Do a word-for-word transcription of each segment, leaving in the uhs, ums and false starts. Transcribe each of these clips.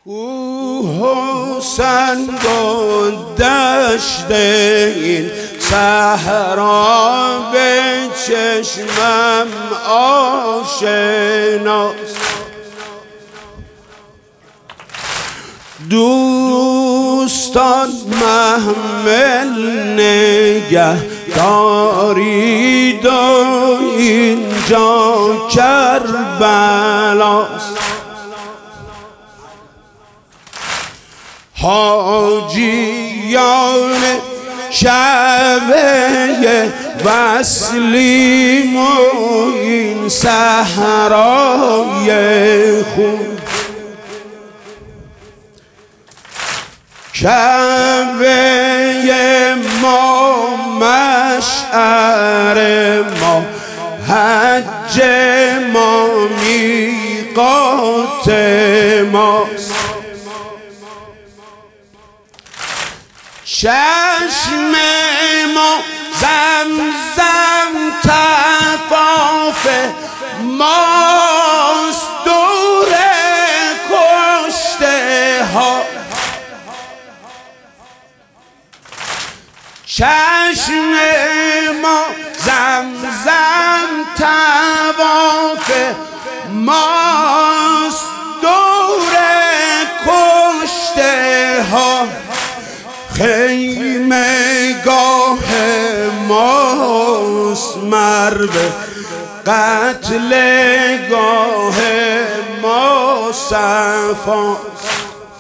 حسن گذشته این صحرا به چشمم آشناست. دوستان محمل نگه دارید و اینجا کربلاست. حاجیان شبه وصلیم و این صحرای خون، کعبه ما مشعر ما، حج ما میقات ماست. چشم ما زمزم طواف ماست، دور کشته ها. چشم ما زمزم طواف ماست، دور کشته ها. خیمه گاه ماست، مرو قتل گاه ما صفاست.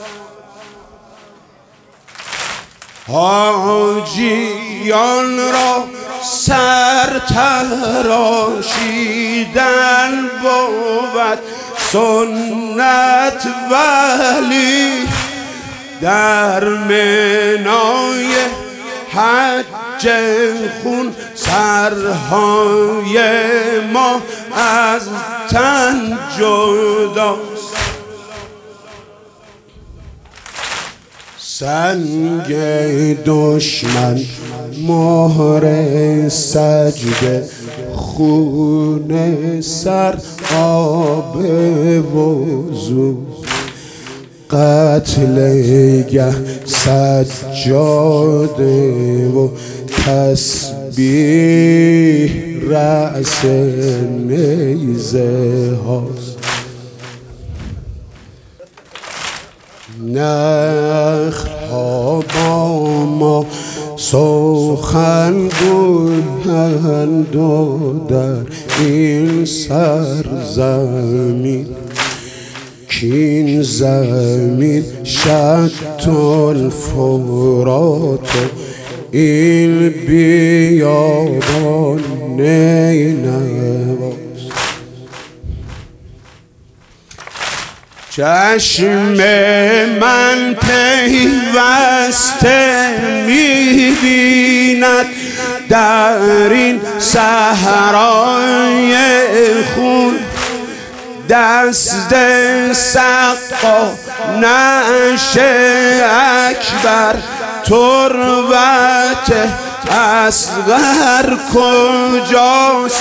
حاجیان را سر تراشیدن بود سنت، ولی در منای حج خون سرهای ما از تن جداست. سنگ دشمن مهر سجده، خون سر آب وضو، قتل گه سجاده و تسبیح رأس نیزه هاست. نخها با ما سخن گویند و در این سرزمین، کین زمین شط الفرات، این بیابان نینواست. چشم من پیوسته می‌بیند در این صحرای خون، دست سقا نعش اکبر، تربت اصغر کجاست؟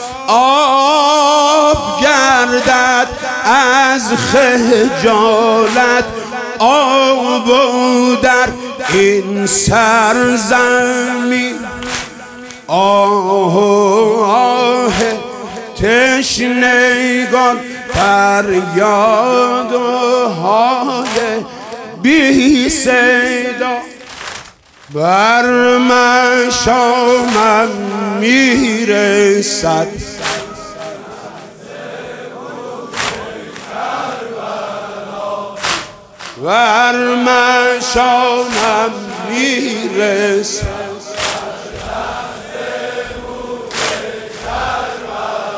آب گردد از خجالت، آب در این سرزمین. آه آه تشنگان فریاد و های بی صدا، بر مشامم میرسد. بر مشامم میرسد.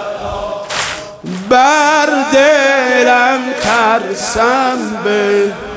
بر دلم ترسم به